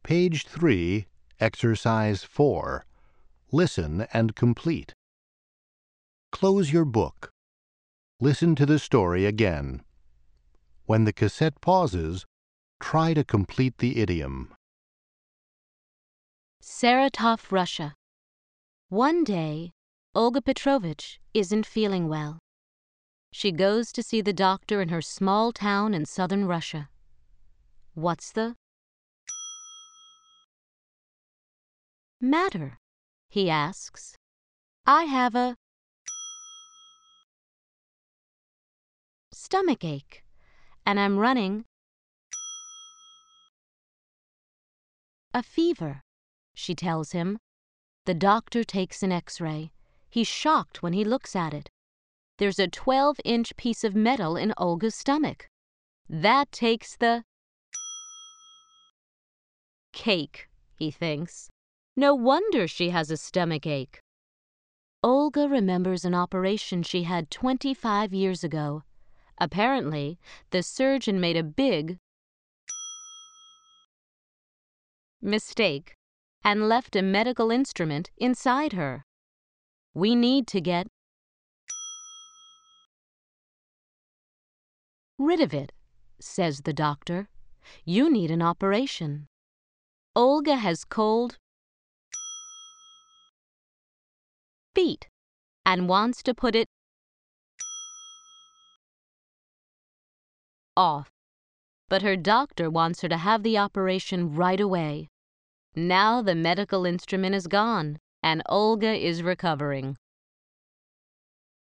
Page 3, Exercise 4. Listen and complete. Close your book. Listen to the story again. When the cassette pauses, try to complete the idiom. Saratov, Russia. One day, Olga Petrovich isn't feeling well. She goes to see the doctor in her small town in southern Russia. What's the matter? He asks. I have a stomachache, and I'm running a fever, she tells him. The doctor takes an X-ray. He's shocked when he looks at it. There's a 12-inch piece of metal in Olga's stomach. That takes the cake, he thinks. No wonder she has a stomachache. Olga remembers an operation she had 25 years ago. Apparently, the surgeon made a big mistake and left a medical instrument inside her. We need to get rid of it, says the doctor. You need an operation. Olga has cold feet and wants to put it off, but her doctor wants her to have the operation right away. Now the medical instrument is gone, and Olga is recovering.